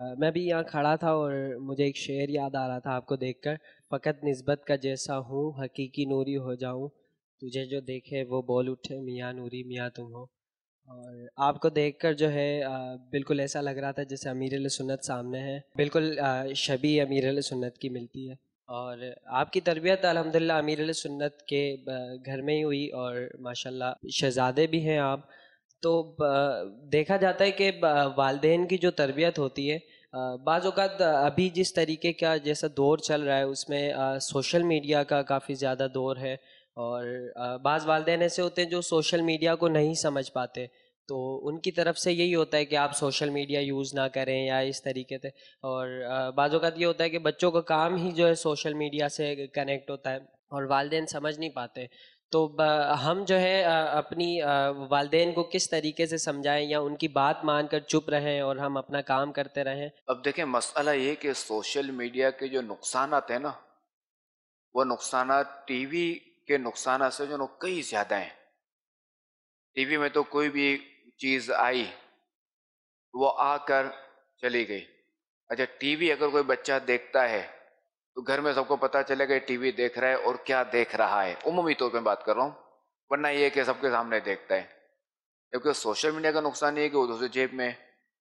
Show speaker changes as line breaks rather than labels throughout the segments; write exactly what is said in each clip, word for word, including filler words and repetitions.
میں بھی یہاں کھڑا تھا اور مجھے ایک شعر یاد آ رہا تھا آپ کو دیکھ کر، فقط نسبت کا جیسا ہوں حقیقی نوری ہو جاؤں، تجھے جو دیکھے وہ بول اٹھے میاں نوری میاں تم ہو۔ اور آپ کو دیکھ کر جو ہے آ، بالکل ایسا لگ رہا تھا جیسے امیر علیہ سنت سامنے ہے، بالکل آ، شبیہ امیر علیہ سنت کی ملتی ہے۔ اور آپ کی تربیت الحمدللہ امیر علیہ سنت کے آ، گھر میں ہی ہوئی، اور ماشاءاللہ شہزادے بھی ہیں آپ۔ تو دیکھا جاتا ہے کہ والدین کی جو تربیت ہوتی ہے، بعض اوقات ابھی جس طریقے کا جیسا دور چل رہا ہے اس میں سوشل میڈیا کا کافی زیادہ دور ہے، اور بعض والدین ایسے ہوتے ہیں جو سوشل میڈیا کو نہیں سمجھ پاتے، تو ان کی طرف سے یہی ہوتا ہے کہ آپ سوشل میڈیا یوز نہ کریں یا اس طریقے سے۔ اور بعض اوقات یہ ہوتا ہے کہ بچوں کا کام ہی جو ہے سوشل میڈیا سے کنیکٹ ہوتا ہے اور والدین سمجھ نہیں پاتے۔ تو ہم جو ہے اپنی والدین کو کس طریقے سے سمجھائیں یا ان کی بات مان کر چپ رہیں اور ہم اپنا کام کرتے رہیں؟
اب دیکھیں مسئلہ یہ کہ سوشل میڈیا کے جو نقصانات ہیں نا، وہ نقصانات ٹی وی کے نقصانات سے جو نا کئی زیادہ ہیں۔ ٹی وی میں تو کوئی بھی چیز آئی وہ آ کر چلی گئی۔ اچھا ٹی وی اگر کوئی بچہ دیکھتا ہے تو گھر میں سب کو پتا چلے گا ٹی وی دیکھ رہا ہے اور کیا دیکھ رہا ہے، عمومی طور پہ بات کر رہا ہوں، ورنہ یہ کہ سب کے سامنے دیکھتا ہے۔ کیونکہ سوشل میڈیا کا نقصان یہ ہے کہ وہ دوسرے جیب میں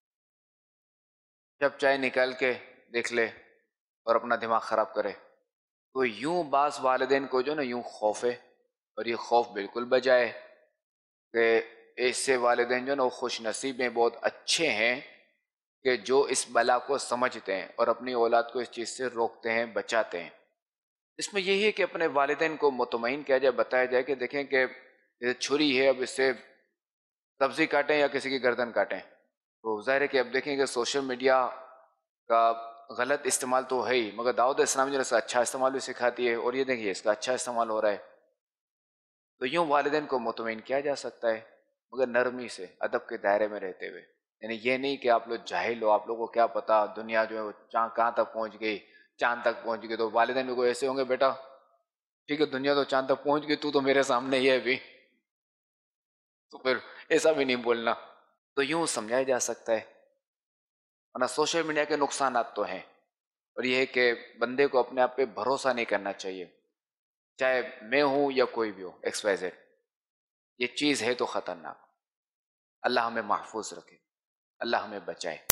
جب چاہے نکال کے دیکھ لے اور اپنا دماغ خراب کرے۔ تو یوں بعض والدین کو جو نا یوں خوف ہے، اور یہ خوف بالکل بجائے کہ ایسے والدین جو نا وہ خوش نصیب ہیں، بہت اچھے ہیں کہ جو اس بلا کو سمجھتے ہیں اور اپنی اولاد کو اس چیز سے روکتے ہیں، بچاتے ہیں۔ اس میں یہی ہے کہ اپنے والدین کو مطمئن کیا جائے، بتایا جائے کہ دیکھیں کہ یہ چھری ہے، اب اس سے سبزی کاٹیں یا کسی کی گردن کاٹیں۔ تو ظاہر ہے کہ اب دیکھیں کہ سوشل میڈیا کا غلط استعمال تو ہے ہی، مگر دعوت اسلامی جو اس کا اچھا استعمال بھی سکھاتی ہے، اور یہ دیکھیے اس کا اچھا استعمال ہو رہا ہے۔ تو یوں والدین کو مطمئن کیا جا سکتا ہے، مگر نرمی سے، ادب کے دائرے میں رہتے ہوئے۔ یعنی یہ نہیں کہ آپ لوگ جاہل ہو، آپ لوگوں کو کیا پتا دنیا جو ہے وہ چاند کہاں تک پہنچ گئی، چاند تک پہنچ گئی۔ تو والدین بھی کوئی ایسے ہوں گے، بیٹا ٹھیک ہے دنیا تو چاند تک پہنچ گئی، تو تو میرے سامنے ہی ہے ابھی، تو پھر ایسا بھی نہیں بولنا۔ تو یوں سمجھایا جا سکتا ہے، ورنہ سوشل میڈیا کے نقصانات تو ہیں، اور یہ ہے کہ بندے کو اپنے آپ پہ بھروسہ نہیں کرنا چاہیے، چاہے میں ہوں یا کوئی بھی ہو، ایکس وائی زیڈ، یہ چیز ہے تو خطرناک۔ اللہ ہمیں محفوظ رکھے، اللہ ہمیں بچائے۔